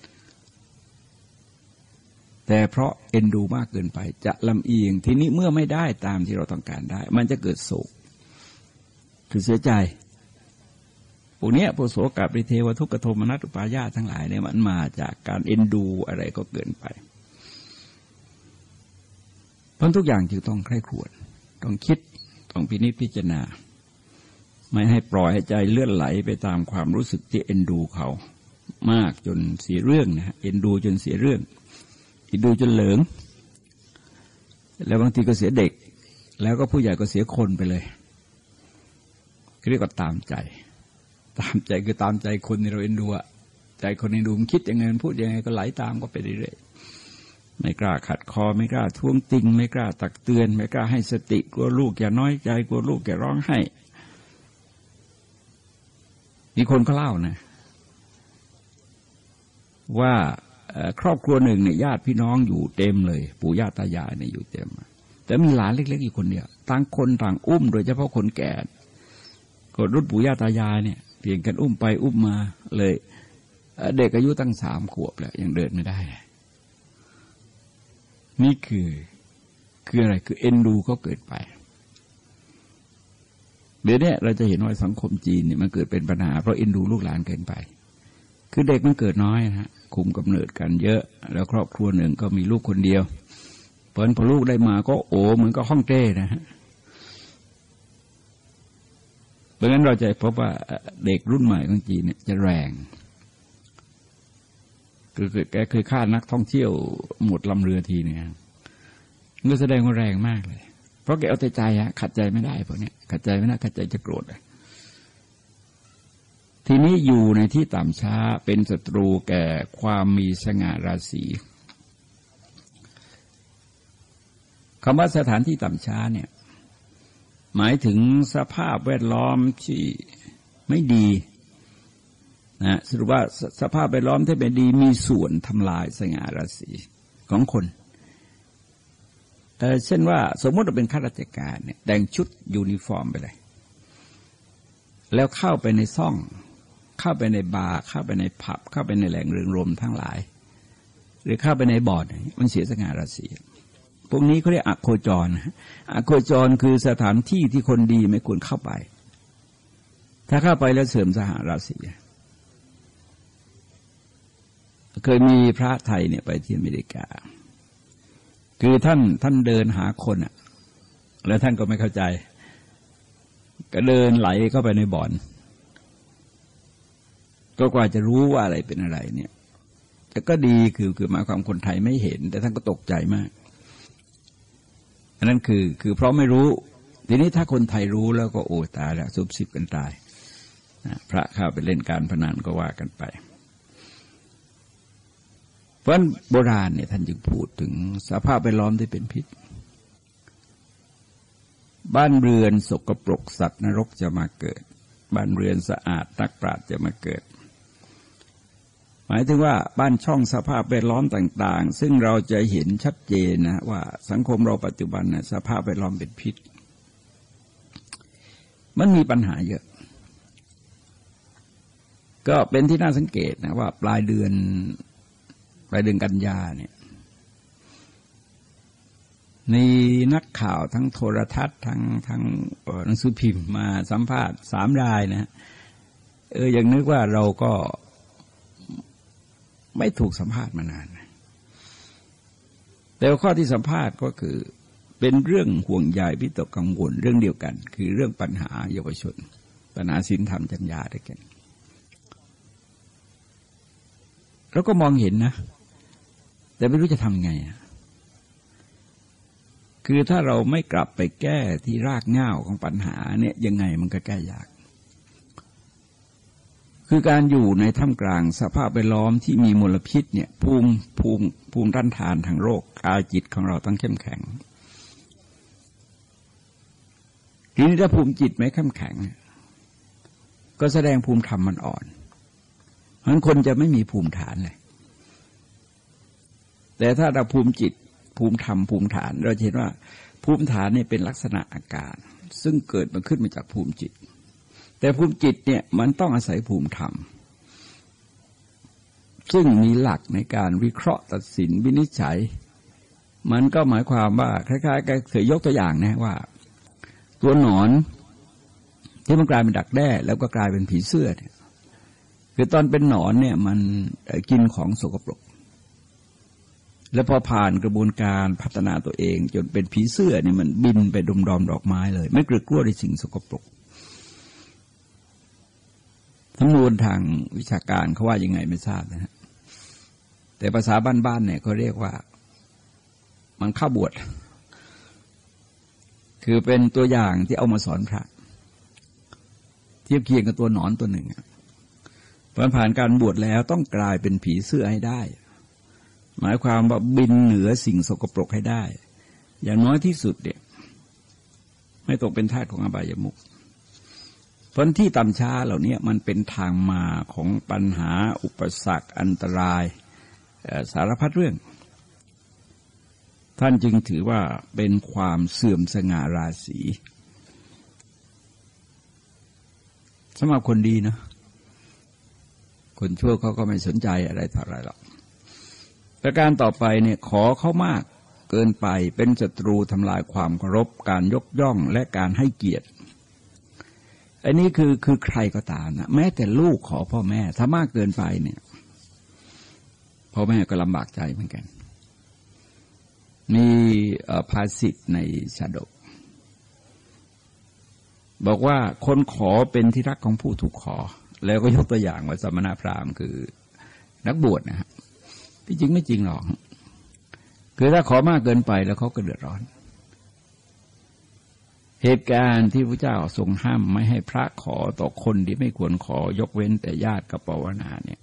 S1: แต่เพราะเอ็นดูมากเกินไปจะลำเอียงทีนี้เมื่อไม่ได้ตามที่เราต้องการได้มันจะเกิดโศกคือเสียใจพวกนี้พวกโสกปริเทวทุกขโทมนัสอุปาญาตทั้งหลายเนี่ยมันมาจากการเอ็นดูอะไรก็เกินไปเพราะทุกอย่างจึงต้องใคร่ครวญต้องคิดต้องพินิจพิจารณาไม่ให้ปล่อยให้ใจเลื่อนไหลไปตามความรู้สึกที่เอ็นดูเขามากจนเสียเรื่องนะเอ็นดูจนเสียเรื่องเอ็นดูจนเหลิงแล้วบางทีก็เสียเด็กแล้วก็ผู้ใหญ่ก็เสียคนไปเลยเรียกว่าตามใจตามใจคือตามใจคนที่เราเอ็นดูอะใจคนเอ็นดูมันคิดยังไงมันพูดยังไงก็ไหลตามก็ไปเรื่อยๆไม่กล้าขัดคอไม่กล้าท้วงติงไม่กล้าตักเตือนไม่กล้าให้สติกลัวลูกอย่าน้อยใจกลัวลูกอย่าร้องไห้มีคนก็เล่านะว่าครอบครัวหนึ่งเนี่ยญาติพี่น้องอยู่เต็มเลยปู่ย่าตายายเนี่ยอยู่เต็มแต่มีหลานเล็กๆอยู่คนเดียวต่างคนต่างอุ้มโดยเฉพาะคนแก่ก็รุ่นปู่ย่าตายายเนี่ยเปลี่ยนกันอุ้มไปอุ้มมาเลยเด็กอายุตั้งสามขวบแล้วยังเดินไม่ได้นี่คือคืออะไรคือเอ็นดูก็เกิดไปเดี๋ยวนี้เราจะเห็นว่าสังคมจีนเนี่ยมันเกิดเป็นปัญหาเพราะเอ็นดูลูกหลานเกินไปคือเด็กมันเกิดน้อยนะฮะคุมกำเนิดกันเยอะแล้วครอบครัวหนึ่งก็มีลูกคนเดียวเพราะฉะนั้นพอลูกได้มาก็โอ้เหมือนก็ห้องเต้นะฮะเพราะฉะนั้นเราจะพบว่าเด็กรุ่นใหม่ของจีนเนี่ยจะแรงคือแกเคยฆ่านักท่องเที่ยวหมดลำเรือทีนึงก็แสดงว่าแรงมากเลยเพราะแกเอาแต่ใจฮะขัดใจไม่ได้พวกนี้ขัดใจไม่ได้ขัดใจจะโกรธเลยทีนี้อยู่ในที่ต่ำช้าเป็นศัตรูแก่ความมีสง่าราศีคำว่าสถานที่ต่ำช้าเนี่ยหมายถึงสภาพแวดล้อมที่ไม่ดีนะสรุปว่าสภาพแวดล้อมที่ไม่ดีมีส่วนทำลายสง่าราศีของคนแต่เช่นว่าสมมติเราเป็นข้าราชการเนี่ยแต่งชุดยูนิฟอร์มไปเลยแล้วเข้าไปในซ่องเข้าไปในบาร์เข้าไปในผับเข้าไปในแหล่งเริงรมทั้งหลายหรือเข้าไปในบ่อนมันเสียสง่าราศีพวกนี้เขาเรียกอโคจรอโคจรคือสถานที่ที่คนดีไม่ควรเข้าไปถ้าเข้าไปแล้วเสริมสง่าราศีเคยมีพระไทยเนี่ยไปที่อเมริกาคือท่านท่านเดินหาคนอ่ะแล้วท่านก็ไม่เข้าใจก็เดินไหลเข้าไปในบ่อนก็กว่าจะรู้ว่าอะไรเป็นอะไรเนี่ยแต่ก็ดีคือคือหมายความคนไทยไม่เห็นแต่ท่านก็ตกใจมากอันนั้นคือคือเพราะไม่รู้ทีนี้ถ้าคนไทยรู้แล้วก็โอ้ตายแล้วซุบซิบกันตายพระเข้าไปเล่นการพนันก็ว่ากันไปเพราะโบราณเนี่ยท่านจึงพูดถึงสภาพแวดล้อมที่เป็นพิษบ้านเรือนสกปรกสัตว์นรกจะมาเกิดบ้านเรือนสะอาดนักปราชญ์จะมาเกิดหมายถึงว่าบ้านช่องสภาพแวดล้อมต่างๆซึ่งเราจะเห็นชัดเจนนะว่าสังคมเราปัจจุบันนะสภาพแวดล้อมเป็นพิษมันมีปัญหาเยอะก็เป็นที่น่าสังเกตนะว่าปลายเดือนปลายเดือนกันยาเนี่ยในนักข่าวทั้งโทรทัศน์ทั้งทั้งหนังสือพิมพ์มาสัมภาษณ์สามรายนะเอออย่างนึกว่าเราก็ไม่ถูกสัมภาษณ์มานานแต่ข้อที่สัมภาษณ์ก็คือเป็นเรื่องห่วงใยวิตกกังวลเรื่องเดียวกันคือเรื่องปัญหาเยาวชนปัญหาศีลธรรมจรรยาด้วยกันเราก็มองเห็นนะแต่ไม่รู้จะทำไงคือถ้าเราไม่กลับไปแก้ที่รากเหง้าของปัญหาเนี่ยยังไงมันก็แก้ยากคือการอยู่ในท่ามกลางสภาพแวดล้อมที่มีมลพิษเนี่ยภูมิภูมิภูมิต้านทานทางโรคกายจิตของเราต้องเข้มแข็งทีนี้ถ้าภูมิจิตไม่เข้มแข็งก็แสดงภูมิธรรมมันอ่อนเพราะฉะนั้นคนจะไม่มีภูมิฐานเลยแต่ถ้าเราภูมิจิตภูมิธรรมภูมิฐานเราเห็นว่าภูมิฐานเนี่ยเป็นลักษณะอาการซึ่งเกิดมาขึ้นมาจากภูมิจิตแต่ภูมิจิตเนี่ยมันต้องอาศัยภูมิธรรมซึ่งมีหลักในการวิเคราะห์ตัดสินวินิจฉัยมันก็หมายความว่าคล้ายๆกับเคยยกตัวอย่างนะว่าตัวหนอนที่มันกลายเป็นดักแด้แล้วก็กลายเป็นผีเสื้อเนี่ยคือตอนเป็นหนอนเนี่ยมันกินของสกปรกแล้วพอผ่านกระบวนการพัฒนาตัวเองจนเป็นผีเสื้อเนี่ยมันบินไปดมดอมดอกไม้เลยไม่เกลือกลัวในสิ่งสกปรกสำนวนทางวิชาการเขาว่ายังไงไม่ทราบนะฮะแต่ภาษาบ้านๆเนี่ยเขาเรียกว่ามันเข้าบวชคือเป็นตัวอย่างที่เอามาสอนพระเทียบเคียงกับตัวหนอนตัวหนึ่งพอผ่านการบวชแล้วต้องกลายเป็นผีเสื้อให้ได้หมายความว่าบินเหนือสิ่งสกปรกให้ได้อย่างน้อยที่สุดเนี่ยไม่ตกเป็นทาสของอบายมุขเพราะที่ต่ำช้าเหล่านี้มันเป็นทางมาของปัญหาอุปสรรคอันตรายสารพัดเรื่องท่านจึงถือว่าเป็นความเสื่อมสง่าราศีสำหรับคนดีนะคนชั่วเขาก็ไม่สนใจอะไรเท่าไรหรอกประการต่อไปเนี่ยขอเขามากเกินไปเป็นศัตรูทำลายความเคารพการยกย่องและการให้เกียรติอันนี้คือคือใครก็ตามนะแม้แต่ลูกขอพ่อแม่ถ้ามากเกินไปเนี่ยพ่อแม่ก็ลำบากใจเหมือนกันมีภาษิตในชาดกบอกว่าคนขอเป็นที่รักของผู้ถูกขอแล้วก็ยกตัวอย่างว่าสมณพราหมณ์คือนักบวชนะฮะที่จริงไม่จริงหรอกคือถ้าขอมากเกินไปแล้วเขาก็เดือดร้อนเหตุการณ์ที่พระเจ้าทรงห้ามไม่ให้พระขอต่อคนที่ไม่ควรขอยกเว้นแต่ญาติกับปวารณาเนี่ย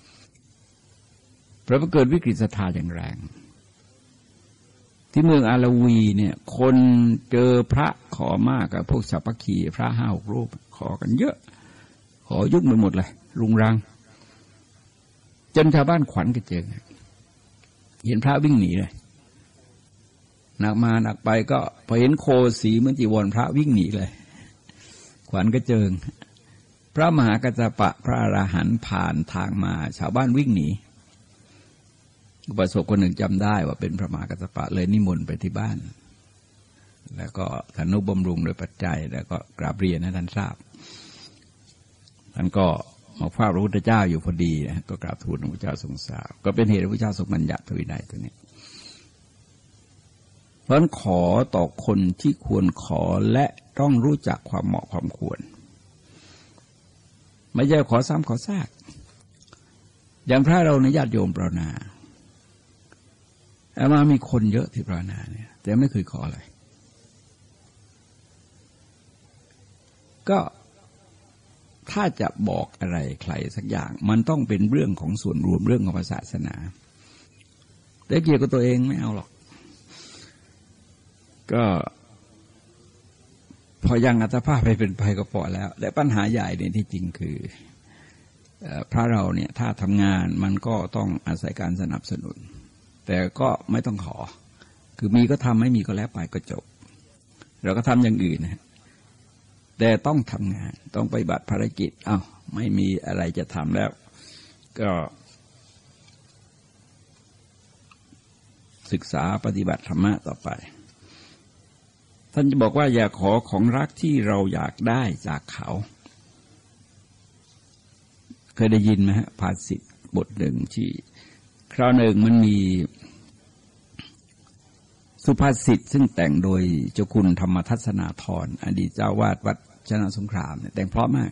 S1: เพราะว่าเกิดวิกฤตศรัทธาอย่างแรงที่เมืองอาลวีเนี่ยคนเจอพระขอมากกับพวกฉัพพคีพระห้าหกรูปขอกันเยอะขอยุ่งไปหมดเลยรุงรังจนชาวบ้านขวัญกระเจิงเห็นพระวิ่งหนีเลยหนักมาหนักไปก็พอเห็นโคสีเหมือนจีวรพระวิ่งหนีเลยขวัญกระเจิงพระมหากัสสปะพระอรหันต์ผ่านทางมาชาวบ้านวิ่งหนีอุปสมบทคนหนึ่งจำได้ว่าเป็นพระมหากัสสปะเลยนิมนต์ไปที่บ้านแล้วก็ทนุบำรุงโดยปัจจัยแล้วก็กราบเรียนให้ท่านทราบท่านก็มาเฝ้าพระพุทธเจ้าอยู่พอดีนะก็กราบทูลพระพุทธเจ้าทรงทราบก็เป็นเหตุให้พระพุทธเจ้าทรงบัญญัติพระวินัยตัวนี้เพราะฉะนั้นขอต่อคนที่ควรขอและต้องรู้จักความเหมาะความควรไม่ใช่ขอซ้ำขอซากอย่างพระเราในญาติโยมปรารถนาอามามีคนเยอะที่ปรารถนาเนี่ยแต่ไม่เคยขออะไรก็ถ้าจะบอกอะไรใครสักอย่างมันต้องเป็นเรื่องของส่วนรวมเรื่องของศาสนาแต่เกี่ยวกับตัวเองไม่เอาหรอกก็พอยังอัตภาพไปเป็นไปก็พอแล้วและปัญหาใหญ่เนี่ยที่จริงคือพระเราเนี่ยถ้าทำงานมันก็ต้องอาศัยการสนับสนุนแต่ก็ไม่ต้องขอคือมีก็ทำไม่มีก็แล้วไปก็จบเราก็ทำอย่างอื่นนะแต่ต้องทำงานต้องปฏิบัติภารกิจอ้าวไม่มีอะไรจะทำแล้วก็ศึกษาปฏิบัติธรรมะต่อไปท่านจะบอกว่าอย่าขอของรักที่เราอยากได้จากเขาเคยได้ยินไหมฮะภาษิตบทหนึ่งที่คราวหนึ่งมันมีสุภาษิตซึ่งแต่งโดยเจ้าคุณธรรมทัศนาธรอดีตเจ้าวาดวัดชนะสงครามเนี่ยแต่งเพราะมาก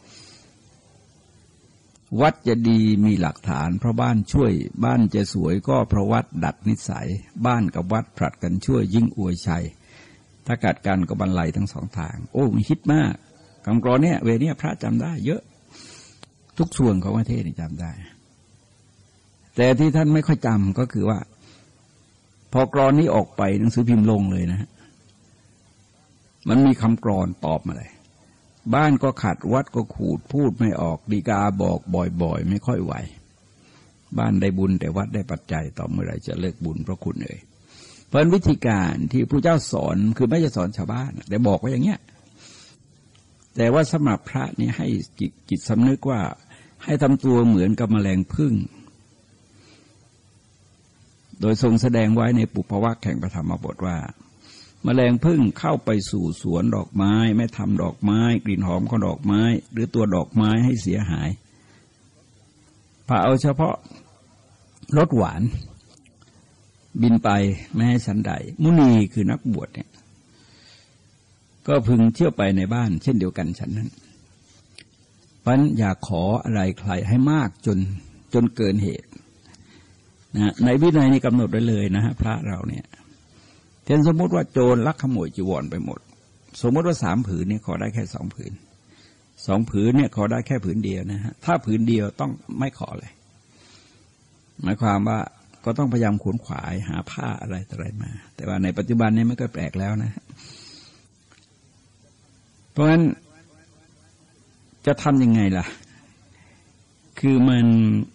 S1: วัดจะดีมีหลักฐานเพราะบ้านช่วยบ้านจะสวยก็เพราะวัดดัดนิสัยบ้านกับวัดผลัดกันช่วยยิ่งอวยชัยถ้ากัดกันก็บรรลัยทั้งสองทางโอ้มันฮิตมากคำกรอนเนี่ยเวเนี้ยพระจำได้เยอะทุกส่วนของประเทศนี่จำได้แต่ที่ท่านไม่ค่อยจำก็คือว่าพอกรอนนี้ออกไปหนังสือพิมพ์ลงเลยนะมันมีคำกรอนตอบมาเลยบ้านก็ขัดวัดก็ขูดพูดไม่ออกดีกาบอกบ่อยๆไม่ค่อยไหวบ้านได้บุญแต่วัดได้ปัจจัยต่อเมื่อไรจะเลิกบุญเพราะคุณเอ่ยราะวิธีการที่พระเจ้าสอนคือไม่จะสอนชาวบ้านแต่บอกว่าอย่างเงี้ยแต่ว่าสำหรับพระนี่ให้จิตสำนึกว่าให้ทำตัวเหมือนกับแมลงผึ้งโดยทรงแสดงไว้ในปุพพวัคแห่งพระธรรมบทว่าแมลงผึ้งเข้าไปสู่สวนดอกไม้ไม่ทำดอกไม้กลิ่นหอมของดอกไม้หรือตัวดอกไม้ให้เสียหายพาเอาเฉพาะรสหวานบินไปไม่ให้ฉันใดมุนีคือนักบวชเนี่ยก็พึงเที่ยวไปในบ้านเช่นเดียวกันฉันนั้นเพราะฉะนั้นอย่าขออะไรใครให้มากจนจนเกินเหตุนะในวินัยนี่กำหนดไว้เลยนะฮะพระเราเนี่ยเช่นสมมติว่าโจรลักขโมยจีวรไปหมดสมมติว่าสามผืนนี่ขอได้แค่สองผืนสองผืนเนี่ยขอได้แค่ผืนเดียวนะฮะถ้าผืนเดียวต้องไม่ขอเลยหมายความว่าก็ต้องพยายามขวนขวายหาผ้าอะไรต่ออะไรมาแต่ว่าในปัจจุบันนี้ไม่ก็แปลกแล้วนะเพราะฉะนั้นจะทำยังไงล่ะคือมัน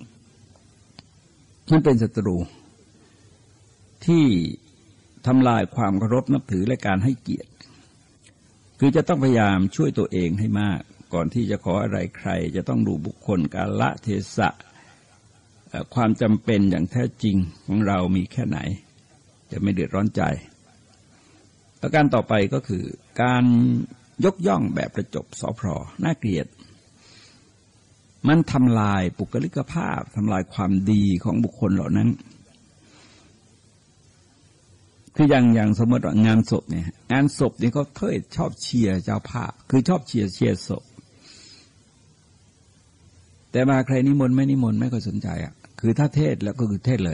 S1: มันเป็นศัตรูที่ทำลายความเคารพนับถือและการให้เกียรติคือจะต้องพยายามช่วยตัวเองให้มากก่อนที่จะขออะไรใครจะต้องดูบุคคลกาลเทศะความจำเป็นอย่างแท้จริงของเรามีแค่ไหนจะไม่เดือดร้อนใจประการต่อไปก็คือการยกย่องแบบประจบสอพรน่าเกลียดมันทำลายปุคลิกภาพทำลายความดีของบุคคลเหล่านั้นคืออย่างอย่างสมมติว่างานศพเนี่ยงานศพนี่เขาเคยชอบเชียร์เจ้าภาพคือชอบเชียร์เชียร์ศพแต่มาใครนิมนต์ไม่นิมนต์ไม่ค่อยสนใจอ่ะคือถ้าเทศแล้วก็คือเทศเลย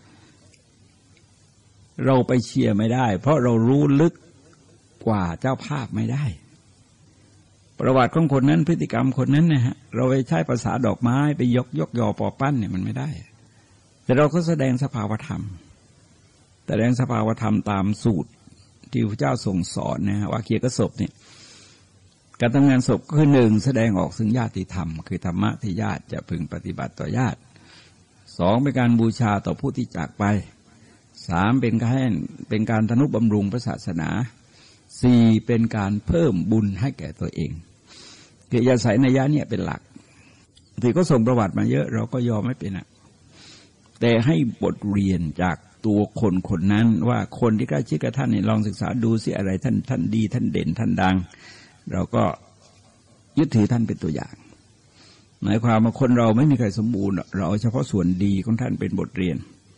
S1: เราไปเชียร์ไม่ได้เพราะเรารู้ลึกกว่าเจ้าภาพไม่ได้ประวัติของคนนั้นพฤติกรรมคนนั้นนะฮะเราไปใช้ภาษาดอกไม้ไปยกยกยอปอปั้นเนี่ยมันไม่ได้แต่เราก็แสดงสภาวธรรมแสดงสภาวธรรมตามสูตรที่พระเจ้าทรงสอนนะฮะว่าเกี่ยวกับศพเนี่ยการทำงานศพคือหนึ่งแสดงออกซึ่งญาติธรรมคือธรรมะที่ญาติจะพึงปฏิบัติต่อญาติสองเป็นการบูชาต่อผู้ที่จากไปสามเป็นการเป็นการทนุบำรุงพระศาสนาสี่เป็นการเพิ่มบุญให้แก่ตัวเองเกียรติศัยนัยยะเนี่ยเป็นหลักที่ก็ส่งประวัติมาเยอะเราก็ยอมไม่เป็นอ่ะแต่ให้บทเรียนจากตัวคนคนนั้นว่าคนที่ใกล้ชิดกับท่านเนี่ยลองศึกษาดูสิอะไรท่านท่านดีท่านเด่นท่านดังเราก็ยึดถือท่านเป็นตัวอย่างหมายความว่าคนเราไม่มีใครสมบูรณ์เราเอาเฉพาะส่วนดีของท่านเป็นบทเรียน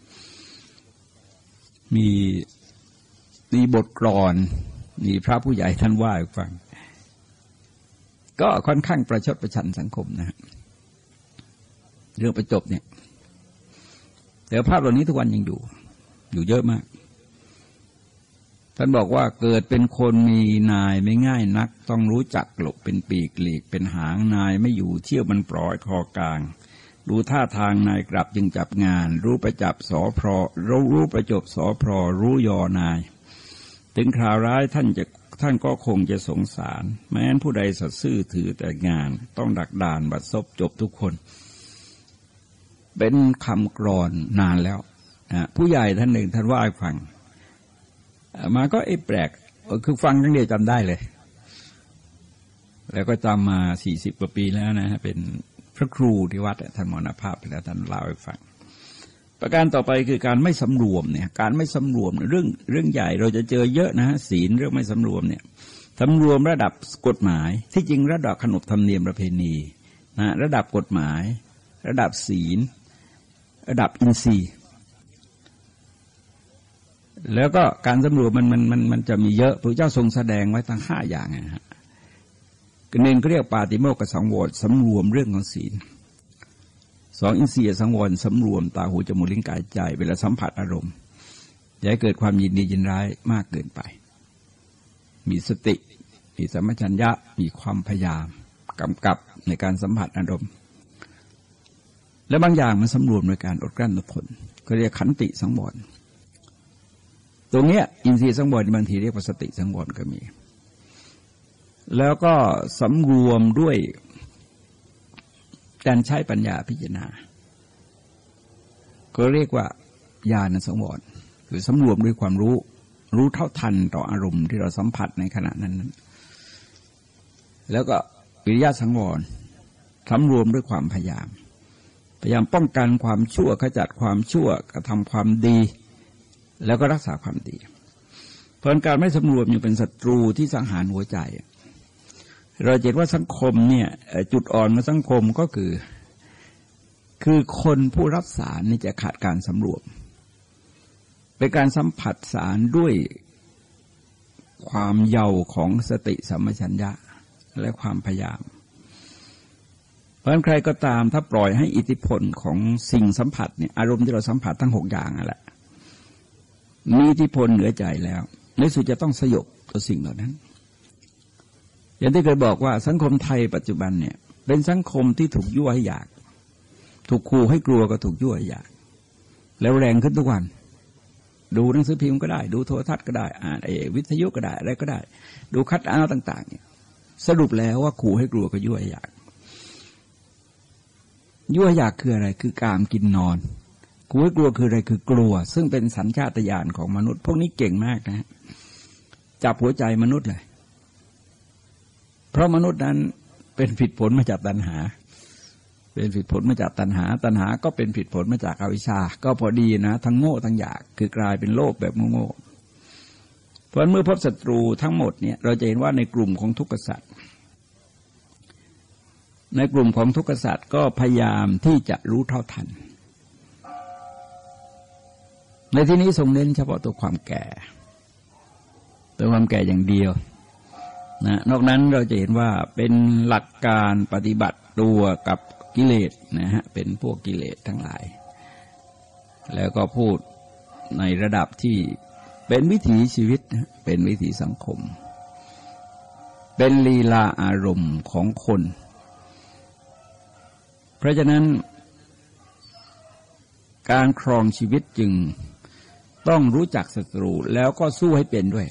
S1: มีมีบทกลอนมีพระผู้ใหญ่ท่านว่าให้ฟังก็ค่อนข้างประชดประชันสังคมนะฮะเรื่องประจบเนี่ยแต่ภาพเหล่านี้ทุกวันยังอยู่อยู่เยอะมากท่านบอกว่าเกิดเป็นคนมีนายไม่ง่ายนักต้องรู้จักหลบเป็นปีกหลีกเป็นหางนายไม่อยู่เที่ยวมันปล่อยคอกลางดูท่าทางนายกลับจึงจับงานรู้ประจับสอพรรู้รู้ประจบสอพรรู้ยอนายถึงคราวร้ายท่านจะท่านก็คงจะสงสารแม้นผู้ใดสัตย์ซื่อถือแต่งานต้องดักดานบัดซบจบทุกคนเป็นคำกลอนนานแล้วนะผู้ใหญ่ท่านหนึ่งท่านว่าให้ฟังมาก็ไอ้แปลกคือฟังครั้งเดียวจำได้เลยแล้วก็จำมาสี่สิบกว่าปีแล้วนะฮะเป็นพระครูที่วัดท่านมรณภาพไปแล้วท่านเล่าให้ฟังประการต่อไปคือการไม่สำรวมเนี่ยการไม่สำรวมเรื่องเรื่องใหญ่เราจะเจอเยอะนะฮะศีลเรื่องไม่สำรวมเนี่ยสำรวมระดับกฎหมายที่จริงระดับขนบธรรมเนียมประเพณีนะระดับกฎหมายระดับศีลระดับอินทรีย์แล้วก็การสำรวมมันมันมันมันจะมีเยอะพระเจ้าทรงแสดงไว้ตั้งห้าอย่างนะฮะหนึ่งก็เรียกปาติโมกขสังวรสำรวมเรื่องของศีลสองอินทรีย์สังวรสำรวมตาหูจมูกลิ้นกายใจเวลาสัมผัสอารมณ์อย่าให้เกิดความยินดียินร้ายมากเกินไปมีสติมีสัมปชัญญะมีความพยายามกำกับในการสัมผัสอารมณ์และบางอย่างมันสำรวมในการอดกลั้นอดทนก็เรียกขันติสังวรตรงเนี้ยอินทรีย์สังวรบางทีเรียกว่าสติสังวรก็มีแล้วก็สำรวมด้วยการใช้ปัญญาพิจารณาก็เรียกว่าญาณสังวรคือสำรวมด้วยความรู้รู้เท่าทันต่ออารมณ์ที่เราสัมผัสในขณะนั้นแล้วก็วิริยะสังวรสำรวมด้วยความพยายามพยายามป้องกันความชั่วขจัดความชั่วกระทำความดีแล้วก็รักษาความดีเพราะการไม่สำรวมยังเป็นศัตรูที่สังหารหัวใจเราเห็นว่าสังคมเนี่ยจุดอ่อนของสังคมก็คือคือคนผู้รับสารนี่จะขาดการสำรวมเป็นการสัมผัสสารด้วยความเยาว์ของสติสัมปชัญญะและความพยายามเพราะฉะนั้นใครก็ตามถ้าปล่อยให้อิทธิพลของสิ่งสัมผัสเนี่ยอารมณ์ที่เราสัมผัสทั้งหกอย่างนั่นแหละมีอิทธิพลเหนือใจแล้วในสุดจะต้องสยบต่อสิ่งเหล่านั้นอย่างที่เคยบอกว่าสังคมไทยปัจจุบันเนี่ยเป็นสังคมที่ถูกยั่วให้อยากถูกขู่ให้กลัวก็ถูกยั่วให้อยากแล้วแรงขึ้นทุกวันดูหนังสือพิมพ์ก็ได้ดูโทรทัศน์ก็ได้อ่านไอ้วิทยุก็ได้อะไรก็ได้ดูคัดเอาท์ต่างๆเนี่ยสรุปแล้วว่าขู่ให้กลัวก็ยั่วให้อยากยั่วอยากคืออะไรคือกามกินนอนขู่ให้กลัวคืออะไรคือกลัวซึ่งเป็นสัญชาตญาณของมนุษย์พวกนี้เก่งมากนะจับหัวใจมนุษย์เลยเพราะมนุษย์นั้นเป็นผลผลมาจากตัณหาเป็นผลผลมาจากตัณหาตัณหาก็เป็นผลผลมาจากอวิชชาก็พอดีนะทั้งโง่ทั้งอยากคือกลายเป็นโลภแบบโง่ๆเพราะเมื่อพบศัตรูทั้งหมดเนี่ยเราจะเห็นว่าในกลุ่มของทุกขสัตว์ในกลุ่มของทุกขสัตว์ก็พยายามที่จะรู้เท่าทันในที่นี้ทรงเน้นเฉพาะตัวความแก่ตัวความแก่อย่างเดียวนะนอกนั้นเราจะเห็นว่าเป็นหลักการปฏิบัติตัวกับกิเลสนะฮะเป็นพวกกิเลสทั้งหลายแล้วก็พูดในระดับที่เป็นวิถีชีวิตนะเป็นวิถีสังคมเป็นลีลาอารมณ์ของคนเพราะฉะนั้นการครองชีวิตจึงต้องรู้จักศัตรูแล้วก็สู้ให้เป็นด้วย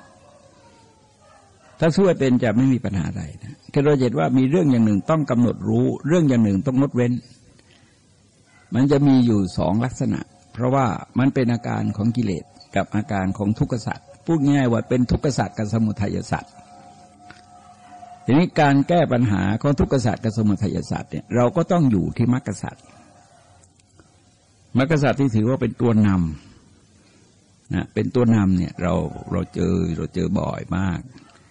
S1: ถ้าสู้ให้เป็นจะไม่มีปัญหาใดนะคือเราเห็นว่ามีเรื่องอย่างหนึ่งต้องกำหนดรู้เรื่องอย่างหนึ่งต้องงดเว้นมันจะมีอยู่สองลักษณะเพราะว่ามันเป็นอาการของกิเลสกับอาการของทุกขสัตว์พูดง่ายว่าเป็นทุกขสัตว์กับสมุทัยสัตว์ทีนี้การแก้ปัญหาของทุกขสัตว์กับสมุทัยสัตว์เนี่ยเราก็ต้องอยู่ที่มรรคสัตว์มรรคสัตว์ที่ถือว่าเป็นตัวนำนะเป็นตัวนำเนี่ยเราเราเจอเราเจอบ่อยมาก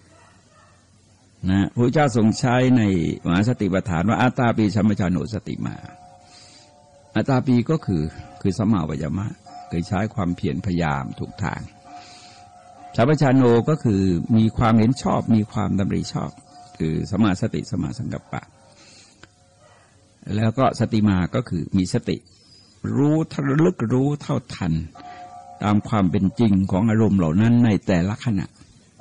S1: นะพระเจ้าทรงใช้ในมหาสติปัฏฐานว่าอัตตาปีสัมปชัญโนสติมาอัตตาปีก็คือคือสัมมาวิญญามะคือใช้ความเพียรพยายามถูกทางสัมปชัญโนก็คือมีความเห็นชอบมีความดำริชอบคือสัมมาสติสัมมาสังกัปปะแล้วก็สติมาก็คือมีสติรู้ระลึกรู้เท่าทันตามความเป็นจริงของอารมณ์เหล่านั้นในแต่ละขณะ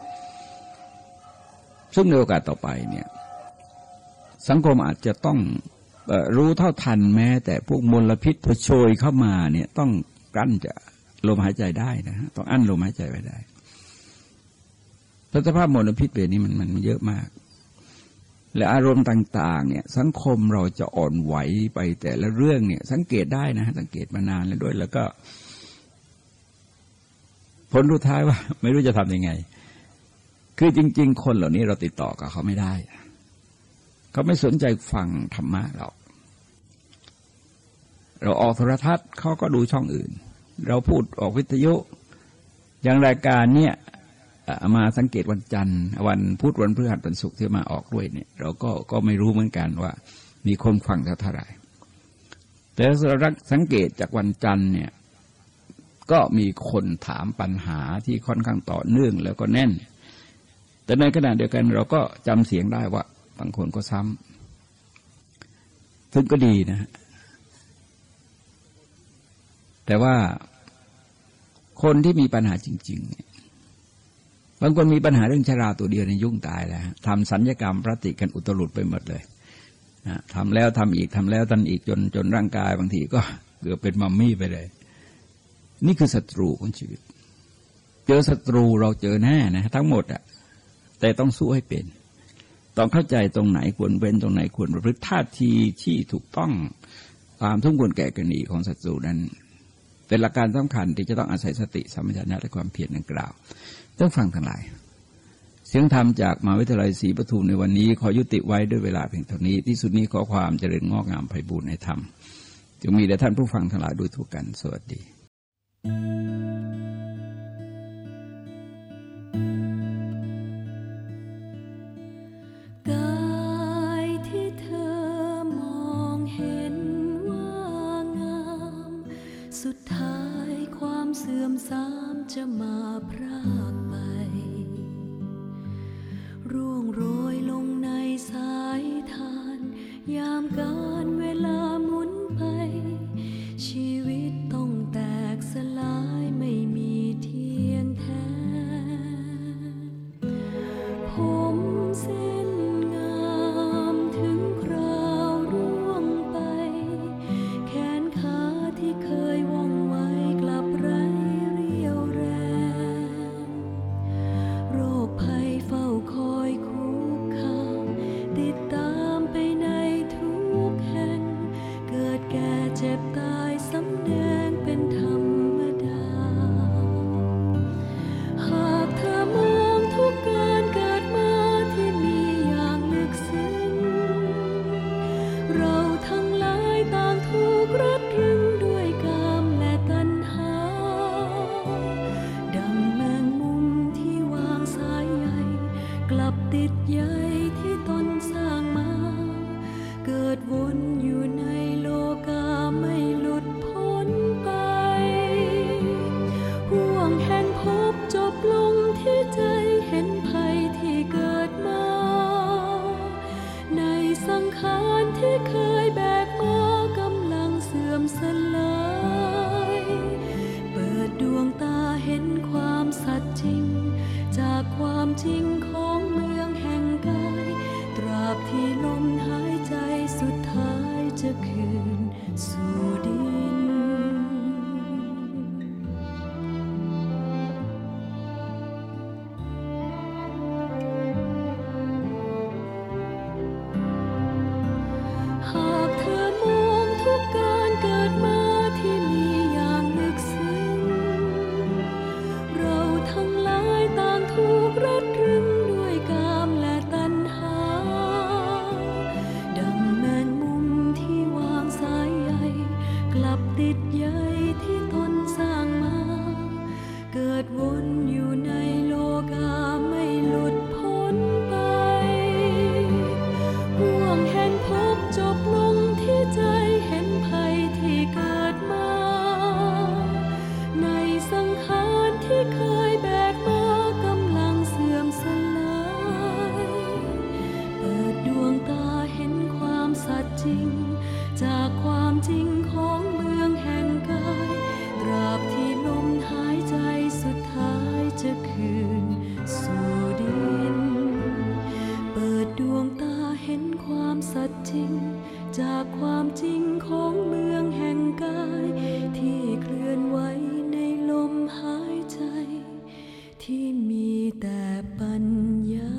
S1: ซึ่งในโอกาสต่อไปเนี่ยสังคมอาจจะต้องรู้เท่าทันแม้แต่พวกมลพิษพอโชยเข้ามาเนี่ยต้องกั้นจะลมหายใจได้นะต้องอั้นลมหายใจไว้ได้เพราะสภาพมลพิษแบบนี้มันมันเยอะมากและอารมณ์ต่างๆเนี่ยสังคมเราจะอ่อนไหวไปแต่ละเรื่องเนี่ยสังเกตได้นะสังเกตมานานแล้วด้วยแล้วก็ผลสุดท้ายว่าไม่รู้จะทำยังไงคือจริงๆคนเหล่านี้เราติดต่อกับเขาไม่ได้เขาไม่สนใจฟังธรรมะเราเราออกโทรทัศน์เขาก็ดูช่องอื่นเราพูดออกวิทยุอย่างรายการเนี่ยมาสังเกตวันจันทร์วันพุธวันพฤหัสวันศุกร์ที่มาออกด้วยเนี่ยเราก็ก็ไม่รู้เหมือนกันว่ามีคนฟังเท่าไหร่แต่เราสังเกตจากวันจันทร์เนี่ยก็มีคนถามปัญหาที่ค่อนข้างต่อเนื่องแล้วก็แน่นแต่ในขณะเดียวกันเราก็จำเสียงได้ว่าบางคนก็ซ้ำซึ่งก็ดีนะแต่ว่าคนที่มีปัญหาจริงๆบางคนมีปัญหาเรื่องชราตัวเดียวในยุ่งตายแล้วทำสัญญกรรมปฏิกันอุตรุดไปหมดเลยทำแล้วทำอีกทำแล้วทำอีกจนจนร่างกายบางทีก็เกือบเป็นมัมมี่ไปเลยนี่คือศัตรูของชีวิตเจอศัตรูเราเจอแน่นะทั้งหมดอะแต่ต้องสู้ให้เป็นต้องเข้าใจตรงไหนควรเว้นตรงไหนควรประพฤติท่าทีที่ถูกต้องตามสมควรแก่กรณีของศัตรูนั้นแต่เป็นหลักการสำคัญที่จะต้องอาศัยสติสัมปชัญญะและความเพียรดังกล่าวต้องฟังทั้งหลายเสียงธรรมจากมหาวิทยาลัยศรีปทุมในวันนี้ขอยุติไว้ด้วยเวลาเพียงเท่านี้ที่สุดนี้ขอความเจริญงอกงามไพบูรย์ในธรรมจงมีแด่ท่านผู้ฟังทั้งหลายโดยทั่วกันสวัสดี
S2: เสื่อมสามจะมาพรากไปร่วงโรยลงในสายทานยามการเวลาหมุนไปชีวิตต้องแตกสลายไม่มีเทียงแท้ผมเส้นงามถึงคราวร่วงไปแขนขาที่เคยว่องไวกลับไร้เรี่ยวแรงโรคภัยเฝ้าคอยคุกคามติดตามไปในทุกแห่งเกิดแก่เจ็บตายสำแดงเป็นธรรมดาหากเธอมองทุกการเกิดมาที่มีอย่างลึกซึ้งเราทั้งหลายต่างถูกรัดรึงด้วยกามและตัณหาดังแมงมุมที่วางสายใยกลับติดใยที่ตนสร้างมาเกิดวนอยู่ในโลกาไม่หลุดพ้นไปห่วงแห่งภพจบลงที่ใจเห็นภัยที่เกิดมาในสังขารที่เคยแบกมากำลังเสื่อมสลายเปิดดวงตาเห็นความสัตย์จริงจากความจริงของเมืองแห่งกายตราบที่ลมหายใจสุดท้ายจะคืนสู่ดินหากเธอมองทุกการเกิดมาที่มีอย่างลึกซึ้งเราทั้งหลายต่างถูกรัดรึงด้วยกามและตัณหาดังแมงมุมที่วางสายใยกลับติดใยที่ตนสร้างมาเกิดวนอยู่ในโลกาไม่หลุดพ้นไปห่วงแห่งภพจบลงที่ใจเห็นภัยที่เกิดมาในสังขารที่เคยแบกมากำลังเสื่อมสลายเปิดดวงตาเห็นความสัตย์จริงจากความจริงของเมืองแห่งกายตราบที่ลมหายใจสุดท้ายจะคืนสู่ดินเปิดดวงตาเห็นความสัตย์จริงจากความจริงของเมืองแห่งกายที่เคลื่อนไหวในลมหายใจที่มีแต่ปัญญา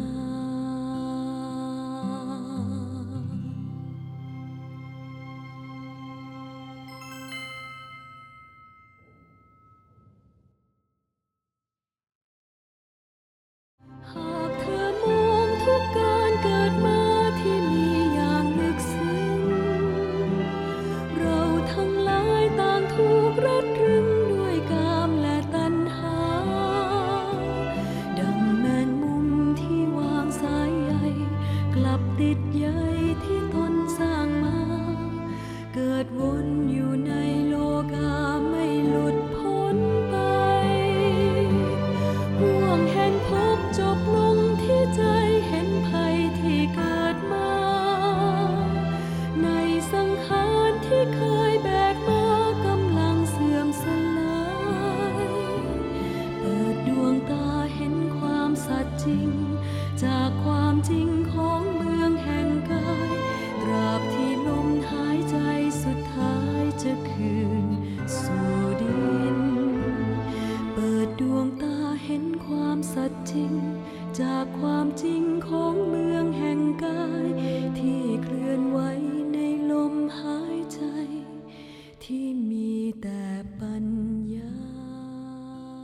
S2: หากเธอมองทุกการเกิดมาที่มีอย่างลึกซึ้งเราทั้งหลายต่างถูกรัดรึงด้วยกามและตัณหาดังแมงมุมที่วางสายใยกลับติดใยที่ตนสร้างมาเกิดวนอยู่ในโลกาไม่หลุดพ้นไปห่วงแห่งภพจบลงที่ใจเห็นภัยที่เกิดมาในสังขารที่เคยแบกมากำลังเสื่อมสลายเปิดดวงตาเห็นความสัตย์จริง